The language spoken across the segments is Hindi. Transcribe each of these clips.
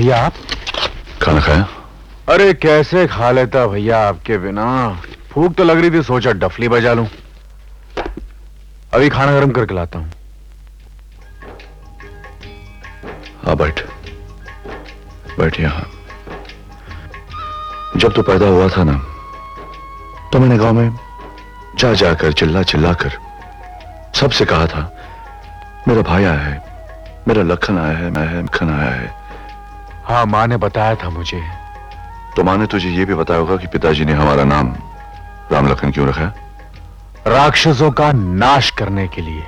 भैया आप खाना खाया? अरे कैसे खा लेता भैया आपके बिना। भूख तो लग रही थी, सोचा डफली बजा लूं। अभी खाना गर्म करके लाता हूं। हाँ बैठ बैठ यहां। जब तू पैदा हुआ था ना, तो मैंने गांव में जा जाकर चिल्ला चिल्ला कर सबसे कहा था, मेरा भाई आया है, मेरा लखन आया है, मैं लखन आया है। हाँ, माँ ने बताया था मुझे। तो माँ ने तुझे यह भी बताया होगा कि पिताजी ने हमारा नाम राम लखन क्यों रखा है? राक्षसों का नाश करने के लिए।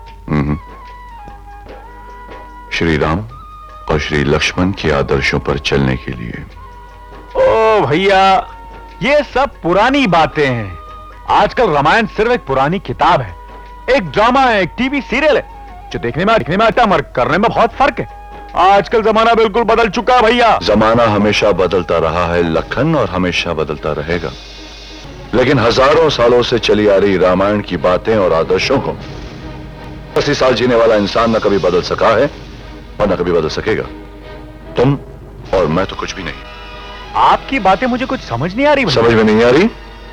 श्री राम और श्री लक्ष्मण के आदर्शों पर चलने के लिए। ओ भैया, ये सब पुरानी बातें हैं। आजकल रामायण सिर्फ एक पुरानी किताब है, एक ड्रामा है, एक टीवी सीरियल है, जो देखने में आता मगर करने में बहुत फर्क है। आजकल जमाना बिल्कुल बदल चुका है भैया। जमाना हमेशा बदलता रहा है लखन, और हमेशा बदलता रहेगा। लेकिन हजारों सालों से चली आ रही रामायण की बातें और आदर्शों को 80 साल जीने वाला इंसान न कभी बदल सका है और न कभी बदल सकेगा। तुम और मैं तो कुछ भी नहीं। आपकी बातें मुझे कुछ समझ नहीं आ रही। समझ में नहीं आ रही?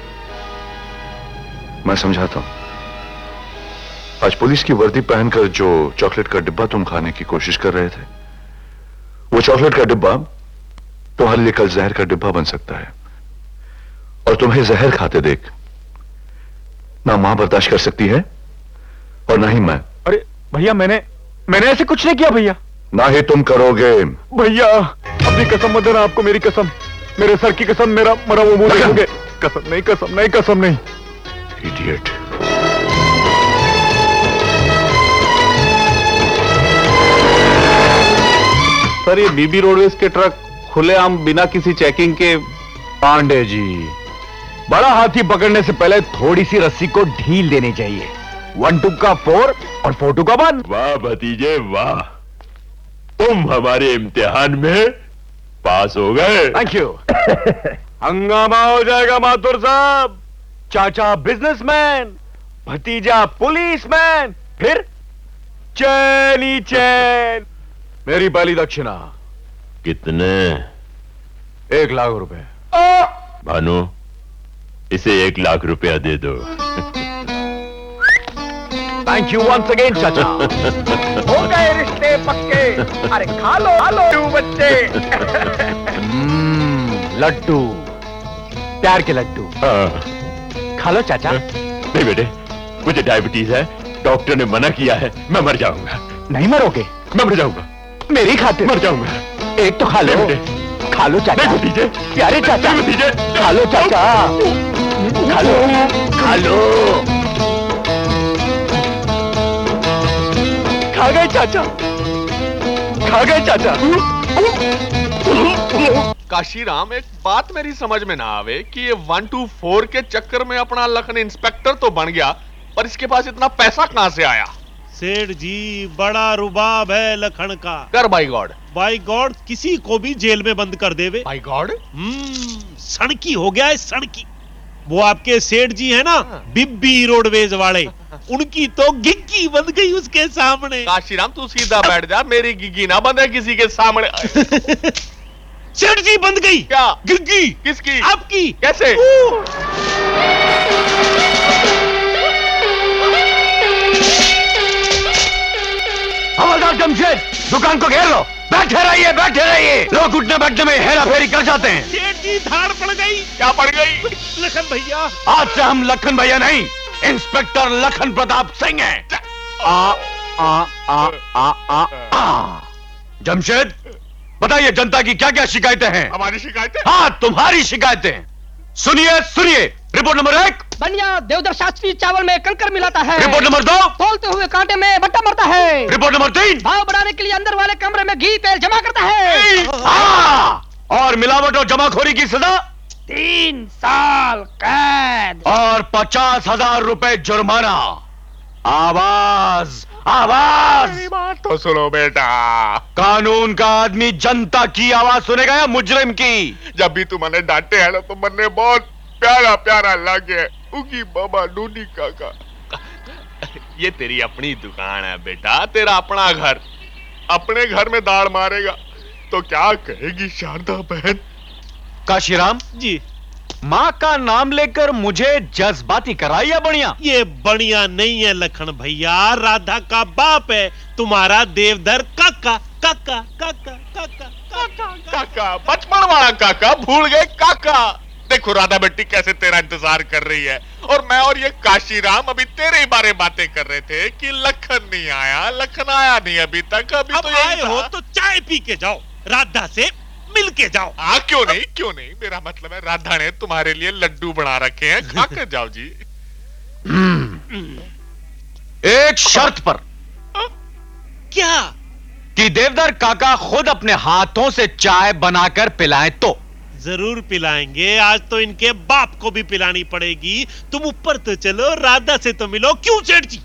मैं समझाता हूं। आज पुलिस की वर्दी पहनकर जो चॉकलेट का डिब्बा तुम खाने की कोशिश कर रहे थे, वो चॉकलेट का डिब्बा तुम्हारे लिए कल जहर का डिब्बा बन सकता है। और तुम्हें जहर खाते देख ना मां बर्दाश्त कर सकती है और ना ही मैं। अरे भैया, मैंने ऐसे कुछ नहीं किया भैया। ना ही तुम करोगे। भैया अपनी कसम मत देना, आपको मेरी कसम, मेरे सर की कसम, मेरा मरा वो मुंह देखोगे। कसम नहीं, कसम नहीं, कसम नहीं। इडियट। सर, ये बीबी रोडवेज के ट्रक खुलेआम बिना किसी चेकिंग के। पांडे जी, बड़ा हाथी पकड़ने से पहले थोड़ी सी रस्सी को ढील देनी चाहिए। 1 2 का 4 और 4 2 का 1। वाह भतीजे वाह, तुम हमारे इम्तिहान में पास हो गए। Thank you. हंगामा हो जाएगा माथुर साहब। चाचा बिजनेसमैन, भतीजा पुलिसमैन, फिर चैन ही चैन। मेरी पहली दक्षिणा। कितने? 1 लाख रुपए। भानु, इसे 1 लाख रुपया दे दो। थैंक यू वंस अगेन चाचा। हो गए रिश्ते पक्के। अरे खा लो बच्चे। लड्डू, प्यार के लड्डू। खा लो चाचा। नहीं बेटे, मुझे डायबिटीज है, डॉक्टर ने मना किया है, मैं मर जाऊंगा। नहीं मरोगे? मैं मर जाऊंगा। मेरी खातिर मर जाऊंगा। एक तो खा लो। खा लो चाचा। नहीं भतीजे, प्यारे चाचा। नहीं भतीजे, खा लो चाचा। खा लो, खा लो। खा गए चाचा, खा गए चाचा। काशीराम, एक बात मेरी समझ में ना आवे कि ये 1 2 4 के चक्कर में अपना लखन इंस्पेक्टर तो बन गया, पर इसके पास इतना पैसा कहां से आया? सेठ जी, बड़ा रुबाब है लखन का। कर बाई गॉड। बाई गॉड, किसी को भी जेल में बंद कर देवे। By God. सड़की हो गया है, सड़की। वो आपके सेठ जी है ना, बिब्बी रोडवेज वाले, उनकी तो गिग्गी बंद गई उसके सामने। काशीराम, तू सीधा बैठ जा, मेरी गिग्गी ना बंधे किसी के सामने। सेठ जी बंद गई। क्या गिग्गी? किसकी? आपकी। कैसे? हवलदार जमशेद, दुकान को घेर लो। बैठे रहिए, बैठे रहिए। लोग उठने बैठने में हेरा फेरी कर जाते हैं। सेठ जी, धाड़ पड़ गई। क्या पड़ गई? लखन भैया। आज से हम लखन भैया नहीं, इंस्पेक्टर लखन प्रताप सिंह हैं। आ आ आ आ आ आ जमशेद, बताइए जनता की क्या क्या शिकायतें हैं? हमारी शिकायतें? हाँ, तुम्हारी शिकायतें। सुनिए सुनिए। रिपोर्ट नंबर 1, बनिया देवदर शास्त्री चावल में कंकर मिलाता है। रिपोर्ट नंबर 2, तोलते हुए कांटे में बट्टा मरता है। रिपोर्ट नंबर 3, भाव बढ़ाने के लिए अंदर वाले कमरे में घी तेल जमा करता है। हाँ, और मिलावट और जमाखोरी की सजा 3 साल कैद और 50,000 रुपए जुर्माना। आवाज, आवाज। मेरी बात तो सुनो बेटा। कानून का आदमी जनता की आवाज सुनेगा या मुजरिम की? जब भी तुमने डांटे है ना, तो मन ने बहुत प्यारा प्यारा लगे। उगी बाबा नूनी काका। ये तेरी अपनी दुकान है बेटा, तेरा अपना घर। अपने घर में दाड़ मारेगा, तो क्या कहेगी शारदा बहन? काशीराम जी, माँ का नाम लेकर मुझे जज्बाती कराइया बढ़िया। ये बढ़िया नहीं है लखन भैया, राधा का बाप है तुम्हारा देवधर काका। काका काका काका काका काका, बचपन वाला काका, भूल गए काका। देखो राधा बेटी कैसे तेरा इंतजार कर रही है, और मैं और ये काशीराम अभी तेरे ही बारे बातें कर रहे थे कि लखन नहीं आया, लखन आया नहीं अभी तक। अभी अब तो यही आए हो था। तो चाय पी के जाओ, राधा से मिल के जाओ। हाँ, क्यों नहीं, क्यों नहीं। मेरा मतलब है राधा ने तुम्हारे लिए लड्डू बना रखे हैं, खा कर जाओ जी। एक शर्त पर क्या? कि देवधर काका खुद अपने हाथों से चाय बनाकर पिलाएं तो। जरूर पिलाएंगे, आज तो इनके बाप को भी पिलानी पड़ेगी। तुम ऊपर तो चलो, राधा से तो मिलो। क्यों सेठ जी?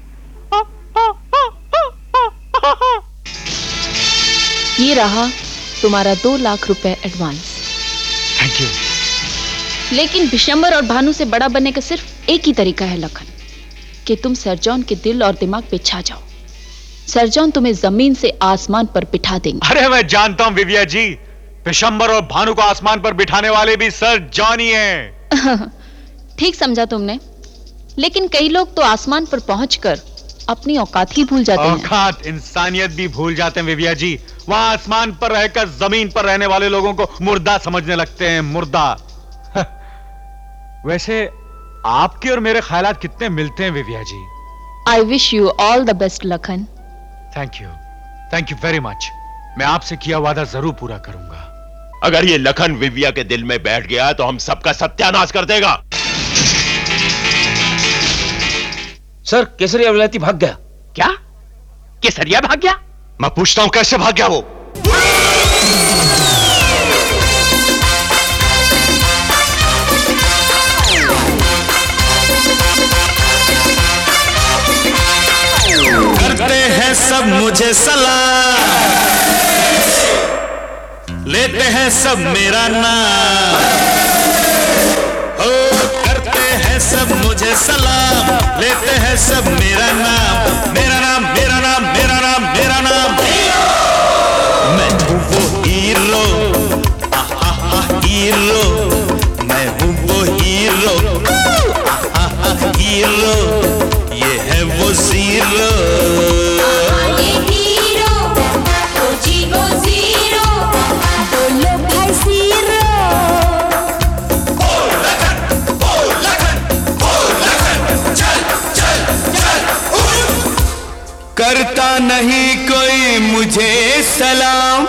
ये रहा तुम्हारा 2 लाख रुपए एडवांस। Thank you. लेकिन बिशंबर और भानु से बड़ा बनने का सिर्फ एक ही तरीका है लखन, कि तुम सर जॉन के दिल और दिमाग पे छा जाओ। सर जॉन तुम्हें जमीन से आसमान पर बिठा देंगे। अरे मैं जानता हूं विविया जी, पिशंबर और भानु को आसमान पर बिठाने वाले भी सर जॉन ही हैं। ठीक समझा तुमने, लेकिन कई लोग तो आसमान पर पहुंचकर अपनी औकात ही भूल जाते हैं। औकात, इंसानियत भी भूल जाते हैं विविया जी। वहां आसमान पर रहकर जमीन पर रहने वाले लोगों को मुर्दा समझने लगते हैं, मुर्दा। वैसे आपके और मेरे ख्यालात कितने मिलते हैं विविया जी। I wish you all the best Lakhan. Thank you very much. मैं आपसे किया वादा जरूर पूरा करूंगा। अगर ये लखन विविया के दिल में बैठ गया तो हम सबका सत्यानाश कर देगा। सर, केसरिया विलायती भाग गया। क्या? केसरिया भाग गया? मैं पूछता हूं कैसे भाग गया वो? करते हैं सब मुझे सलाम, लेते हैं सब मेरा नाम। ओ करते हैं सब मुझे सलाम, लेते हैं सब मेरा नाम। मेरा नाम, मेरा नाम, मेरा नाम, मेरा नाम। मैं हूँ वो हीरो, हीरो। मैं हूँ वो हीरो, हीरो। ये है वो जीरो। ये हीरो, ओ जी वो जीरो। बोलो भाई जीरो। बोल लखन, बोल लखन, बोल लखन। चल चल चल उड़। करता नहीं कोई मुझे सलाम,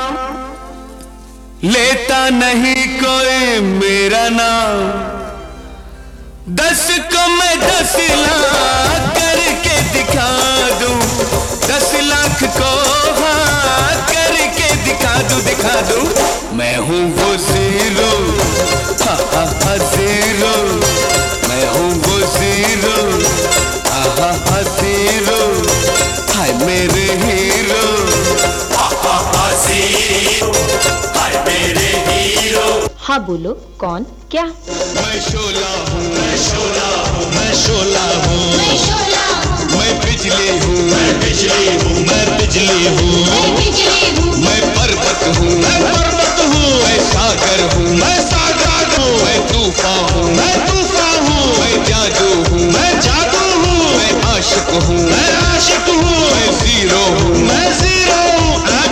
लेता नहीं कोई मेरा नाम। 10 को मैं 10 लाख करके दिखा दूं, 10 लाख को हाँ करके दिखा दूं। मैं हूँ वो जीरो, हाँ हाँ हाँ जीरो। मैं हूँ वो जीरो, हाँ हाँ हाँ जीरो। हाय मेरे हीरो, हाँ हाँ हाँ जीरो। हाय मेरे हीरो। हाँ बोलो, कौन क्या? मैं शोला हूँ, मैं शोला हूँ, मैं शोला हूँ, मैं शोला हूँ, मैं बिजली हूँ, मैं बिजली हूँ, मैं बिजली हूँ, मैं बिजली हूँ, मैं पर्वत हूँ, मैं पर्वत हूँ, मैं सागर हूँ, मैं सागर हूँ, मैं तूफान हूँ, मैं तूफान हूँ, मैं जादू हूँ, मैं जादू हूँ, मैं आशिक हूँ, मैं आशिक हूँ, मैं जीरो हूँ, मैं जीरो हूँ।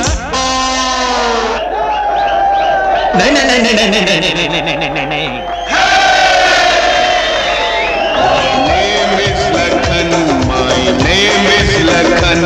नहीं नहीं नहीं नहीं नहीं नहीं नहीं नहीं नहीं नहीं नहीं। Name is Lakhan, my name is Lakhan.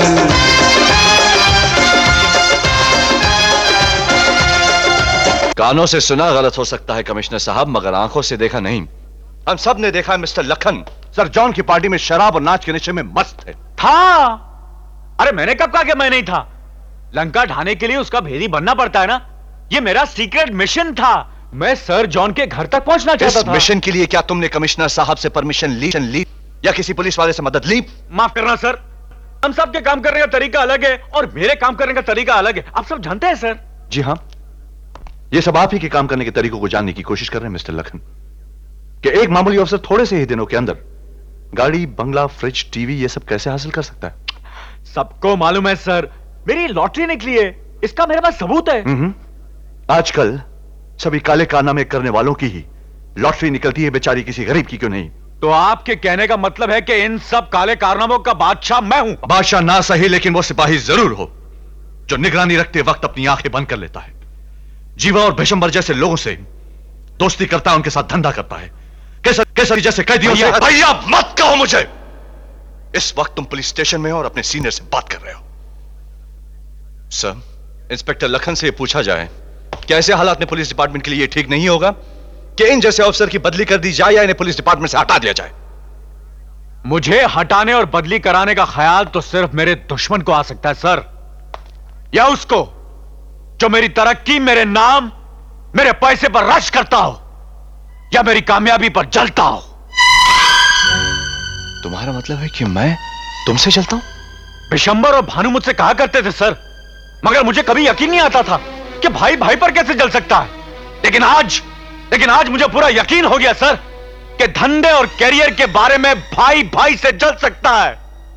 कानों से सुना गलत हो सकता है कमिश्नर साहब, मगर आंखों से देखा नहीं। हम सब ने देखा है मिस्टर लखन सर जॉन की पार्टी में शराब और नाच के नशे में मस्त थे। था? अरे मैंने कब कहा कि मैं नहीं था? लंका ढाने के लिए उसका भेदी बनना पड़ता है ना। ये मेरा सीक्रेट मिशन था। मैं सर जॉन के घर तक पहुंचना चाहता इस था। मिशन के लिए क्या तुमने कमिश्नर साहब से परमिशन ली या किसी पुलिस वाले से मदद ली? माफ करना सर, हम सब के काम करने का तरीका अलग है और मेरे काम करने का तरीका अलग है। आप सब जानते हैं सर। जी हां, ये सब आप ही के काम करने के तरीकों को जानने की कोशिश कर रहे हैं मिस्टर लखन, कि एक मामूली अफसर थोड़े से ही दिनों के अंदर गाड़ी, बंगला, फ्रिज, टीवी ये सब कैसे हासिल कर सकता है। सबको मालूम है सर, मेरी लॉटरी निकली है, इसका मेरे पास सबूत है। आजकल सभी काले कारनामे करने वालों की ही लॉटरी निकलती है, बेचारी किसी गरीब की क्यों नहीं? तो आपके कहने का मतलब है कि इन सब काले कारनामों का बादशाह मैं हूं? बादशाह ना सही, लेकिन वो सिपाही जरूर हो जो निगरानी रखते वक्त अपनी आंखें बंद कर लेता है, जीवा और भीष्मर जैसे लोगों से दोस्ती करता है, उनके साथ धंधा करता है, केसरी जैसे कैदियों से। भैया मत कहो मुझे! इस वक्त तुम पुलिस स्टेशन में हो और अपने सीनियर से बात कर रहे हो। सर, इंस्पेक्टर लखन से पूछा जाए कि ऐसे हालात में पुलिस डिपार्टमेंट के लिए ठीक नहीं होगा कि इन जैसे अफसर की बदली कर दी जाए या इन्हें पुलिस डिपार्टमेंट से हटा दिया जाए? मुझे हटाने और बदली कराने का ख्याल तो सिर्फ मेरे दुश्मन को आ सकता है सर, या उसको जो मेरी तरक्की, मेरे नाम, मेरे पैसे पर रश करता हो या मेरी कामयाबी पर जलता हो। तुम्हारा मतलब है कि मैं तुमसे चलता हूं? विशंबर और भानु मुझसे कहा करते थे सर, मगर मुझे कभी यकीन नहीं आता था कि भाई भाई पर कैसे जल सकता है। लेकिन आज मुझे पूरा यकीन हो गया सर कि धंधे और कैरियर के बारे में भाई भाई से जल सकता है।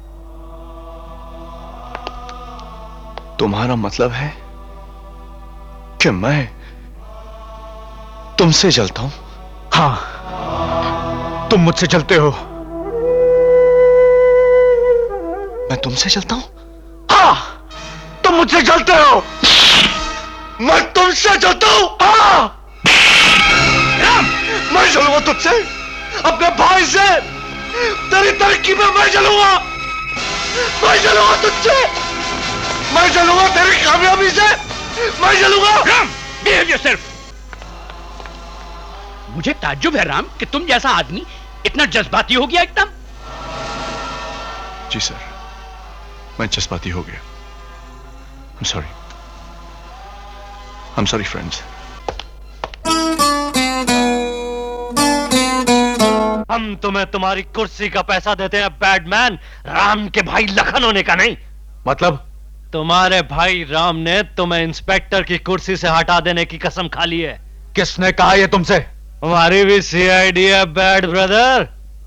तुम्हारा मतलब है कि मैं तुमसे जलता हूं? हां, तुम मुझसे जलते हो। मैं तुमसे जलता हूं? हां, तुम मुझसे जलते हो। मैं तुमसे जलता हूं? हां, मैं जलूंगा तुझसे, अपने भाई से, तेरी तरक्की में मैं जलूंगा। मैं जलूंगा तुझसे, मैं जलूंगा तेरी कामयाबी से, मैं जलूंगा। Ram, behave yourself. मुझे ताज्जुब है राम कि तुम जैसा आदमी इतना जज्बाती हो गया एकदम। जी सर, मैं जज्बाती हो गया। I'm sorry friends. हम तुम्हें तुम्हारी कुर्सी का पैसा देते हैं बैडमैन, राम के भाई लखन होने का नहीं। मतलब? तुम्हारे भाई राम ने तुम्हें इंस्पेक्टर की कुर्सी से हटा देने की कसम खा ली है। किसने कहा यह तुमसे? हमारी भी सीआईडी है बैड ब्रदर।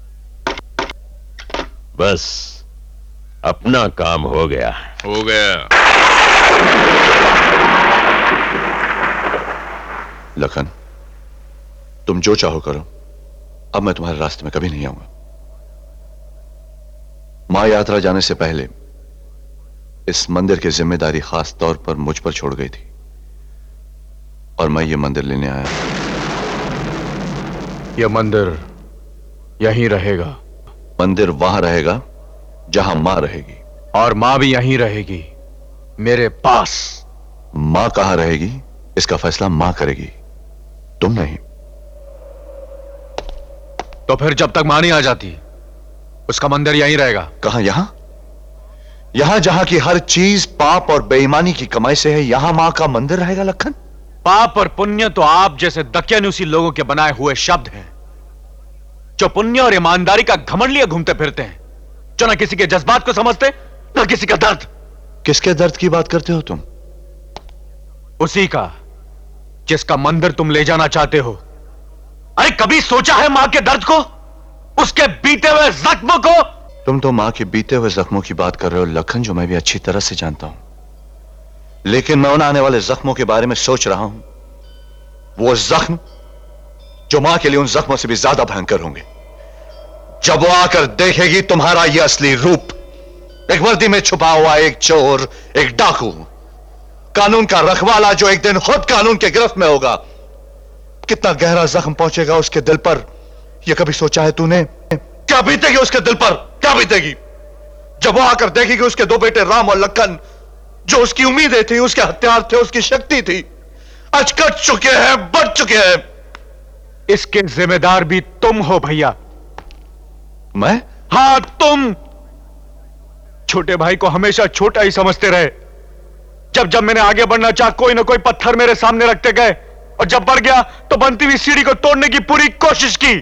बस अपना काम हो गया। हो गया। लखन, तुम जो चाहो करो, अब मैं तुम्हारे रास्ते में कभी नहीं आऊंगा। मां यात्रा जाने से पहले इस मंदिर की जिम्मेदारी खास तौर पर मुझ पर छोड़ गई थी और मैं ये मंदिर लेने आया। यह मंदिर यहीं रहेगा। मंदिर वहां रहेगा जहां मां रहेगी, और मां भी यहीं रहेगी, मेरे पास। मां कहां रहेगी इसका फैसला मां करेगी, तुम नहीं। तो फिर जब तक मां नहीं आ जाती उसका मंदिर यहीं रहेगा। कहां? यहां जहां की हर चीज पाप और बेईमानी की कमाई से है, यहां मां का मंदिर रहेगा लखन? पाप और पुण्य तो आप जैसे दकियानुसी लोगों के बनाए हुए शब्द हैं, जो पुण्य और ईमानदारी का घमंड लिए घूमते फिरते हैं, जो ना किसी के जज्बात को समझते ना किसी का दर्द। किसके दर्द की बात करते हो तुम? उसी का जिसका मंदिर तुम ले जाना चाहते हो। अरे कभी सोचा है मां के दर्द को, उसके बीते हुए जख्मों को? तुम तो मां के बीते हुए जख्मों की बात कर रहे हो लखन, जो मैं भी अच्छी तरह से जानता हूं। लेकिन मैं उन आने वाले जख्मों के बारे में सोच रहा हूं, वो जख्म जो मां के लिए उन जख्मों से भी ज्यादा भयंकर होंगे, जब वो आकर देखेगी तुम्हारा यह असली रूप। एक वर्दी में छुपा हुआ एक चोर, एक डाकू, कानून का रखवाला जो एक दिन खुद कानून के गिरफ्त में होगा। कितना गहरा जख्म पहुंचेगा उसके दिल पर, यह कभी सोचा है तूने? क्या बीतेगी उसके दिल पर, क्या बीतेगी जब वो आकर देखेगी उसके दो बेटे राम और लखन, जो उसकी उम्मीदें थी, उसके हथियार थे, उसकी शक्ति थी, आज कट चुके हैं, बढ़ चुके हैं। इसके जिम्मेदार भी तुम हो भैया। मैं? हां, तुम। छोटे भाई को हमेशा छोटा ही समझते रहे। जब जब मैंने आगे बढ़ना चाहा, कोई ना कोई पत्थर मेरे सामने रखते गए, और जब बढ़ गया तो बनती हुई सीढ़ी को तोड़ने की पूरी कोशिश की।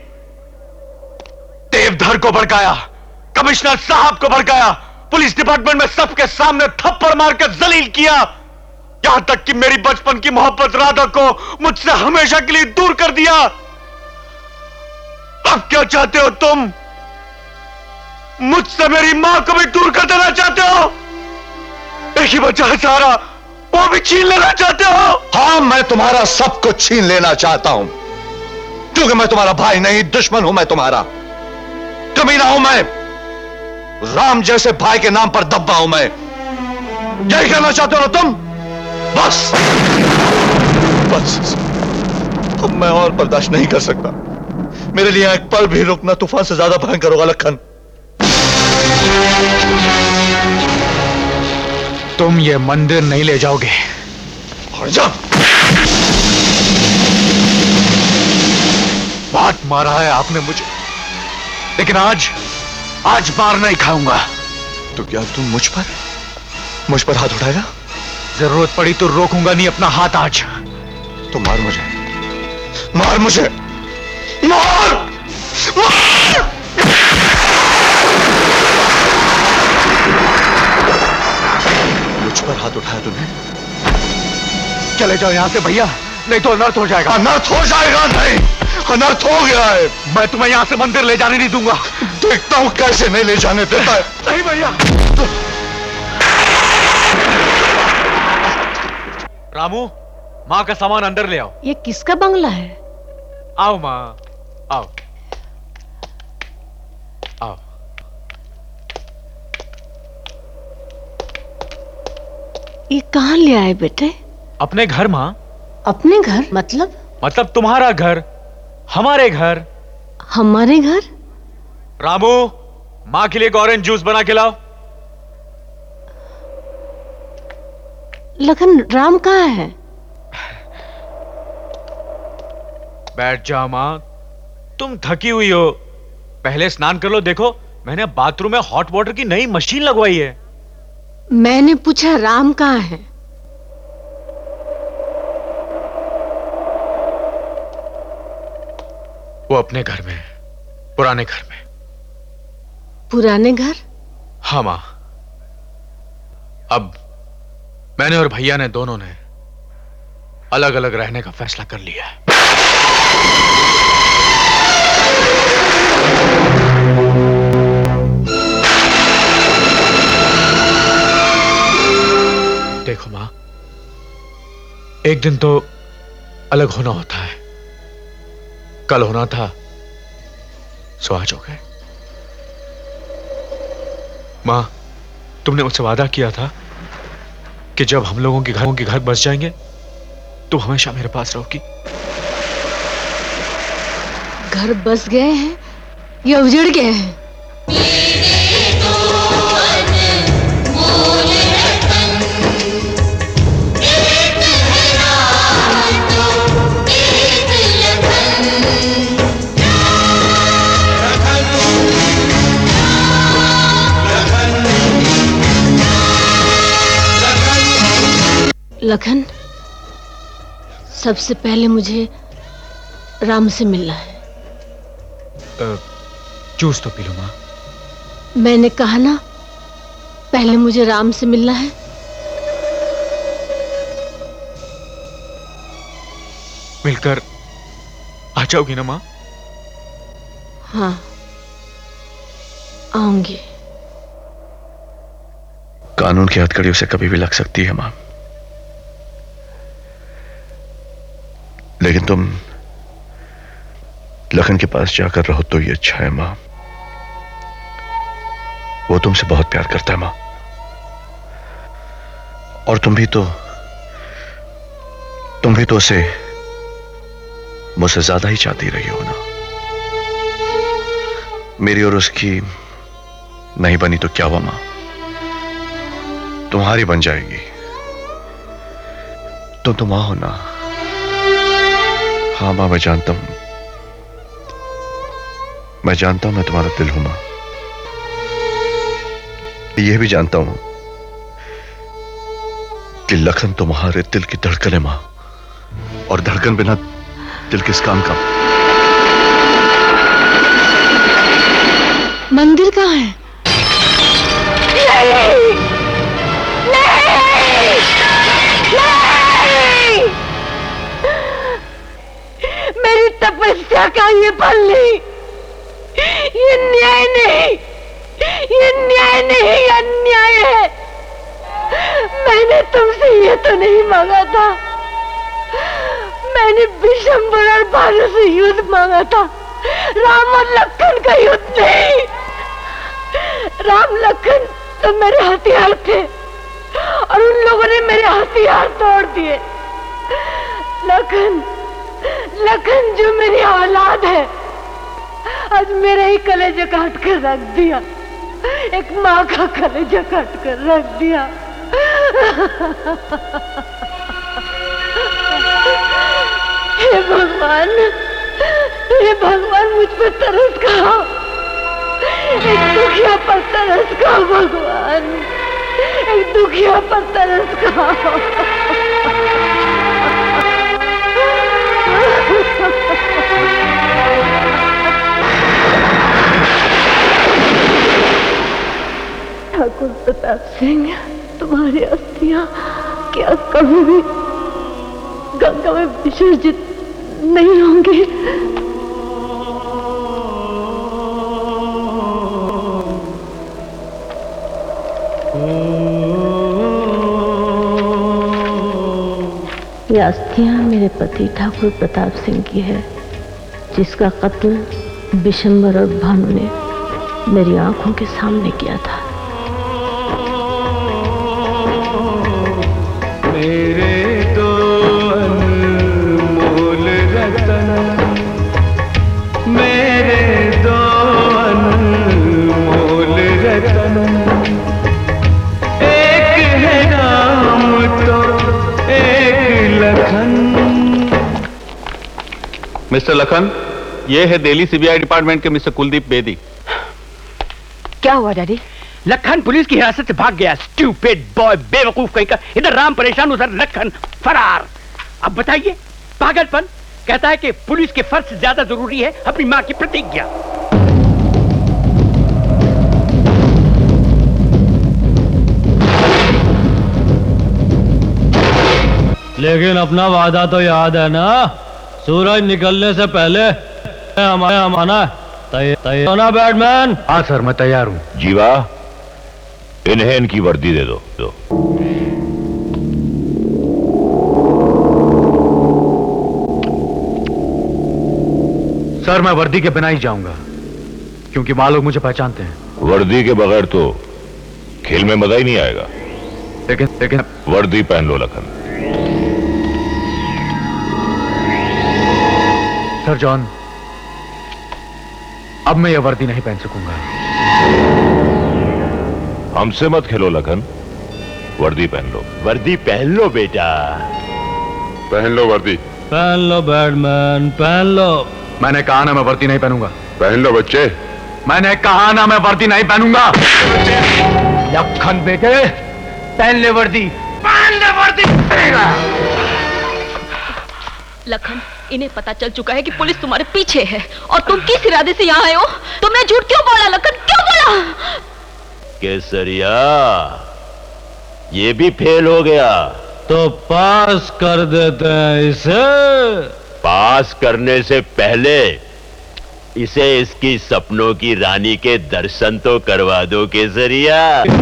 देवधर को भड़काया, कमिश्नर साहब को भड़काया, पुलिस डिपार्टमेंट में सबके सामने थप्पड़ मारकर जलील किया, यहां तक कि मेरी बचपन की मोहब्बत राधा को मुझसे हमेशा के लिए दूर कर दिया। अब क्या चाहते हो तुम? मुझसे मेरी मां को भी दूर कर देना चाहते हो? एक ही बच्चा है सारा, वो भी छीन लेना चाहते हो? हाँ, मैं तुम्हारा सब कुछ छीन लेना चाहता हूं, क्योंकि मैं तुम्हारा भाई नहीं, दुश्मन हूं मैं तुम्हारा। कमीना हूं मैं, राम जैसे भाई के नाम पर दब्बा हूं मैं। यही कहना चाहते हो ना तुम? बस बस, अब मैं और बर्दाश्त नहीं कर सकता। मेरे लिए एक पल भी रुकना तूफान से ज्यादा भयंकर होगा लखन। तुम ये मंदिर नहीं ले जाओगे। और जा। बहुत मारा है आपने मुझे, लेकिन आज मार नहीं खाऊंगा। तो क्या तुम मुझ पर हाथ उठाएगा? जरूरत पड़ी तो रोकूंगा नहीं अपना हाथ आज। तो मार मुझे, मार मुझे, मार, मार! मुझ पर हाथ उठाया तुमने? चले जाओ यहां से भैया, नहीं तो अनर्थ हो जाएगा। अनर्थ हो जाएगा? नहीं, अनर्थ हो गया है। मैं तुम्हें यहां से मंदिर ले जाने नहीं दूंगा। देखता हूं कैसे नहीं ले जाने देता है। नहीं भैया। रामू, माँ का सामान अंदर ले आओ। ये किसका बंगला है? आओ माँ, आओ आओ। ये कहाँ ले आए बेटे? अपने घर माँ। अपने घर मतलब? मतलब तुम्हारा घर, हमारे घर। हमारे घर? रामू, माँ के लिए एक ऑरेंज जूस बना के लाओ। लखन, राम कहाँ है? बैठ जाओ माँ, तुम थकी हुई हो, पहले स्नान कर लो। देखो, मैंने बाथरूम में हॉट वाटर की नई मशीन लगवाई है। मैंने पूछा राम कहाँ है? वो अपने घर में, पुराने घर में। पुराने घर? हाँ माँ, अब मैंने और भैया ने दोनों ने अलग अलग रहने का फैसला कर लिया है। देखो माँ, एक दिन तो अलग होना होता है। कल होना था, सो आज हो गए। माँ, तुमने मुझसे वादा किया था कि जब हम लोगों के घर बस जाएंगे तो हमेशा मेरे पास रहोगी। घर बस गए हैं या उजड़ गए हैं? लखन, सबसे पहले मुझे राम से मिलना है। जूस तो पी लो माँ। मैंने कहा ना, पहले मुझे राम से मिलना है। मिलकर आ जाओगी ना माँ? हाँ, आऊंगी। कानून की हथकड़ी उसे कभी भी लग सकती है मां, लेकिन तुम लखन के पास जाकर रहो तो ये अच्छा है मां। वो तुमसे बहुत प्यार करता है मां, और तुम भी तो उसे मुझसे ज्यादा ही चाहती रही हो ना। मेरी और उसकी नहीं बनी तो क्या हुआ मां, तुम्हारी बन जाएगी। तुम तो मां हो ना। हाँ मां, मैं जानता हूं मैं तुम्हारा दिल हूं मां। यह भी जानता हूं कि लखन तुम्हारे दिल की धड़कन है मां, और धड़कन बिना दिल किस काम का। मंदिर कहाँ है? नहीं, नहीं, नहीं। मेरी तपस्या का ये फल नहीं, ये न्याय नहीं, ये न्याय नहीं, अन्याय है। मैंने तुमसे ये तो नहीं मांगा था। मैंने विशंबर और भानु से युद्ध मांगा था, राम और लखन का युद्ध नहीं। राम लखन तो मेरे हथियार थे और उन लोगों ने मेरे हथियार तोड़ दिए। लखन जो मेरी औलाद है, आज मेरे ही कलेजे काट कर रख दिया। एक माँ का कलेजा काट कर रख दिया। हे भगवान, मुझ पर तरस खाओ। एक दुखिया पर तरस खाओ भगवान, एक दुखिया पर तरस खाओ। ठाकुर प्रताप सिंह, तुम्हारी अस्थियां क्या कभी भी गंगा में विसर्जित नहीं होंगी? ये अस्थियां मेरे पति ठाकुर प्रताप सिंह की है, जिसका कत्ल विशंबर और भानु ने मेरी आंखों के सामने किया था। मेरे दो अनमोल रतन, मेरे दो अनमोल रतन, एक है राम तो एक लखन। मिस्टर लखन, ये है दिल्ली सीबीआई डिपार्टमेंट के मिस्टर कुलदीप बेदी। क्या हुआ डैडी? लखन पुलिस की हिरासत से भाग गया। स्टूपिड बॉय, बेवकूफ कहीं का। इधर राम परेशान, उधर लखन फरार। अब बताइए, पागलपन। कहता है कि पुलिस के फर्ज से ज्यादा जरूरी है अपनी मां की प्रतिज्ञा। लेकिन अपना वादा तो याद है ना, सूरज निकलने से पहले हमारे आना तैयार होना बैटमैन। हाँ सर, मैं तैयार हूँ। जीवा, इन्हें इनकी वर्दी दे दो। सर, मैं वर्दी के बिना ही जाऊंगा, क्योंकि वहां लोग मुझे पहचानते हैं। वर्दी के बगैर तो खेल में मजा ही नहीं आएगा। लेकिन वर्दी पहन लो लखन। सर जॉन, अब मैं यह वर्दी नहीं पहन सकूंगा। हमसे मत खेलो लखन, वर्दी पहन लो। वर्दी पहन लो बेटा, पहन लो वर्दी। पहन लो बैटमैन, पहन लो। मैंने कहा ना मैं वर्दी नहीं पहनूंगा। पहन लो बच्चे। मैंने कहा ना मैं वर्दी नहीं पहनूंगा। लखन बेटे, पहन ले वर्दी, पहन ले वर्दी। लखन, इन्हें पता चल चुका है कि पुलिस तुम्हारे पीछे है और तुम किस इरादे से यहाँ आए हो। तुमने झूठ क्यों बोला लखन, क्यों बोला? केसरिया, ये भी फेल हो गया तो पास कर देते हैं इसे। पास करने से पहले इसे इसकी सपनों की रानी के दर्शन तो करवा दो केसरिया।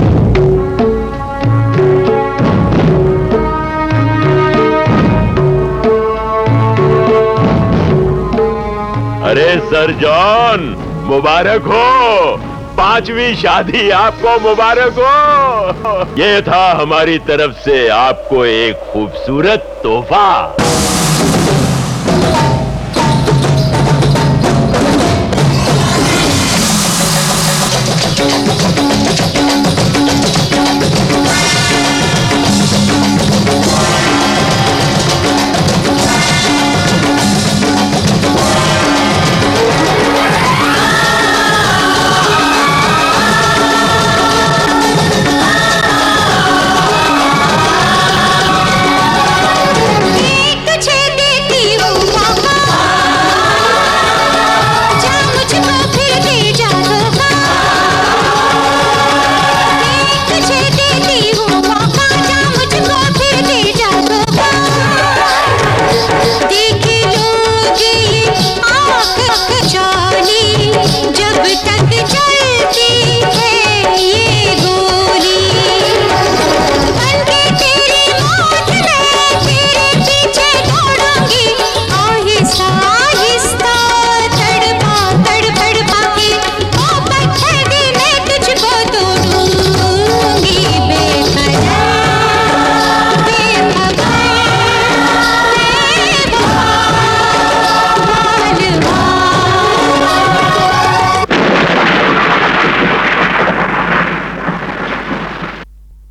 अरे सर जॉन, मुबारक हो, 5वीं शादी आपको मुबारक हो। ये था हमारी तरफ से आपको एक खूबसूरत तोहफा। एक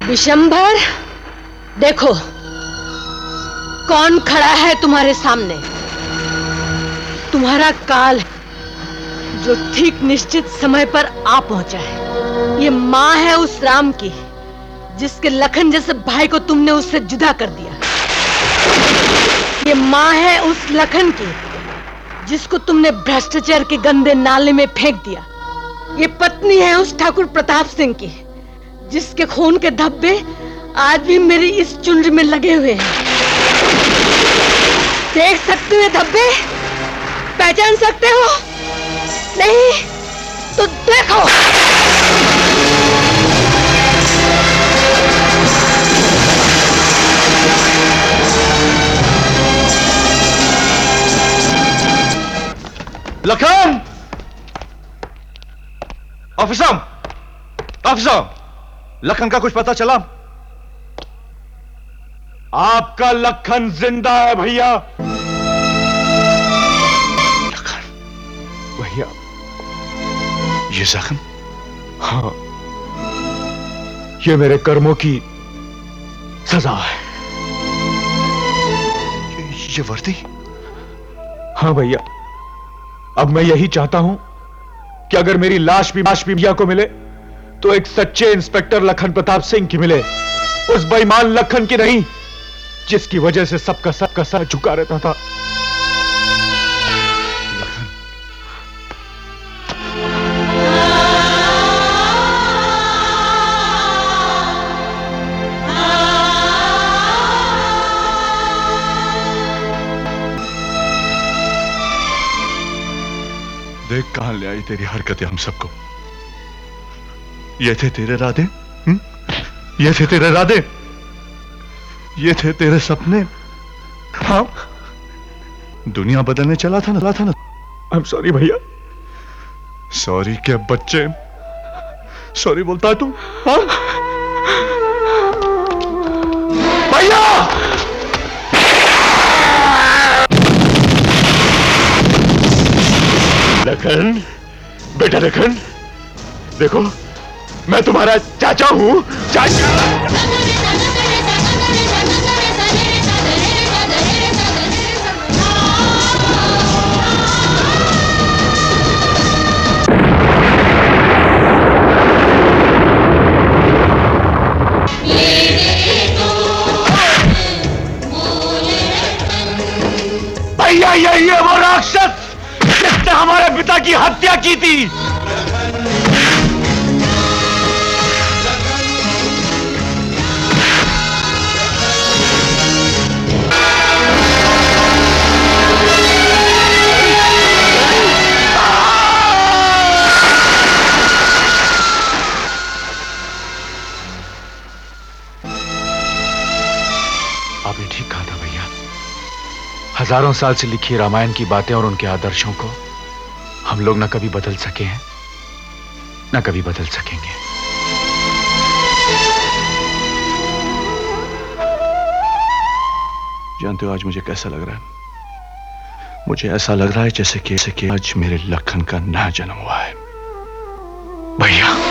विशंभर, देखो कौन खड़ा है तुम्हारे सामने। तुम्हारा काल है जो ठीक निश्चित समय पर आ पहुंचा है। ये माँ है उस राम की जिसके लखन जैसे भाई को तुमने उससे जुदा कर दिया। ये माँ है उस लखन की जिसको तुमने भ्रष्टाचार के गंदे नाले में फेंक दिया। ये पत्नी है उस ठाकुर प्रताप सिंह की जिसके खून के धब्बे आज भी मेरी इस चुनरी में लगे हुए हैं। देख सकते हो धब्बे? पहचान सकते हो? नहीं तो देखो। लखन! ऑफिसर! ऑफिसर! लखन का कुछ पता चला? आपका लखन जिंदा है भैया। लखन? भैया, ये जख्म? हाँ, ये मेरे कर्मों की सजा है। ये वर्दी? हाँ भैया, अब मैं यही चाहता हूं कि अगर मेरी लाश भी भैया को मिले तो एक सच्चे इंस्पेक्टर लखन प्रताप सिंह की मिले, उस बेईमान लखन की नहीं जिसकी वजह से सबका सर झुका रहता था। देख कहां ले आई तेरी हरकतें हम सबको। ये थे तेरे इरादे? ये थे तेरे इरादे? ये थे तेरे सपने? हाँ, दुनिया बदलने चला था ना। आई एम सॉरी भैया। सॉरी क्या बच्चे? सॉरी बोलता है तू? हाँ भैया! लखन, बेटा लखन, देखो मैं तुम्हारा चाचा हूं। चाचा! भैया ये वो राक्षस जिसने हमारे पिता की हत्या की थी। आपने ठीक कहा था भैया। हजारों साल से लिखी रामायण की बातें और उनके आदर्शों को हम लोग न कभी बदल सके हैं, न कभी बदल सकेंगे। जानते हो आज मुझे कैसा लग रहा है? मुझे ऐसा लग रहा है जैसे कि आज मेरे लखन का नया जन्म हुआ है। भैया